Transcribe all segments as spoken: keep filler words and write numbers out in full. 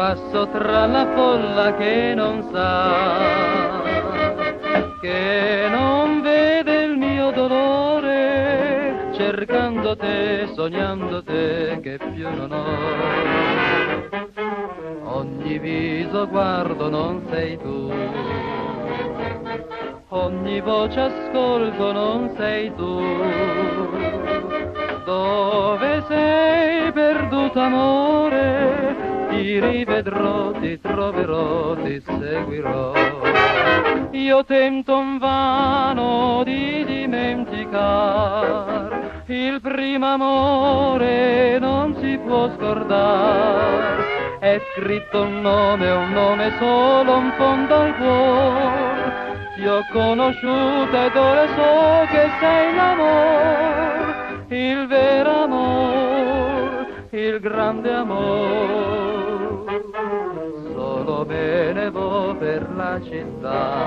Passo tra la folla che non sa, che non vede il mio dolore, cercando te, sognando te, che più non ho. Ogni viso guardo, non sei tu, ogni voce ascolto, non sei tu. Dove sei perduto amore? Ti rivedrò, ti troverò, ti seguirò. Io tento invano di dimenticar il primo amore, non si può scordare. È scritto un nome, un nome solo, in fondo al cuore. Ti ho conosciuta ed ora so che sei l'amore, il vero amore, il grande amore. Solo me ne vo per la città,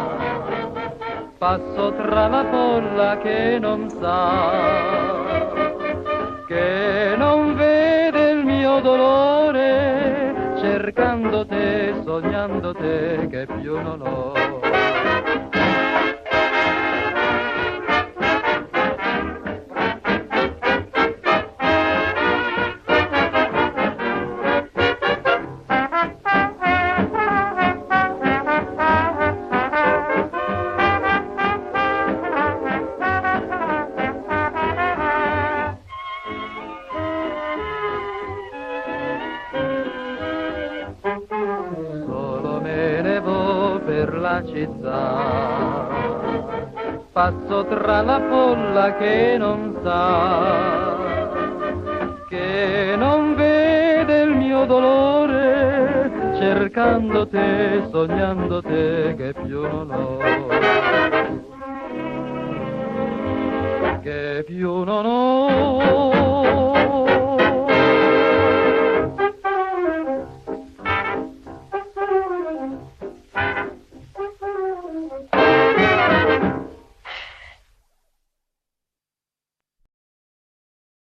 passo tra la folla che non sa, che non vede il mio dolore, cercando te, sognando te, che più non ho. Solo me ne vo per la città, passo tra la folla che non sa, che non vede il mio dolore, cercando te, sognando te, che più non ho, che più non ho.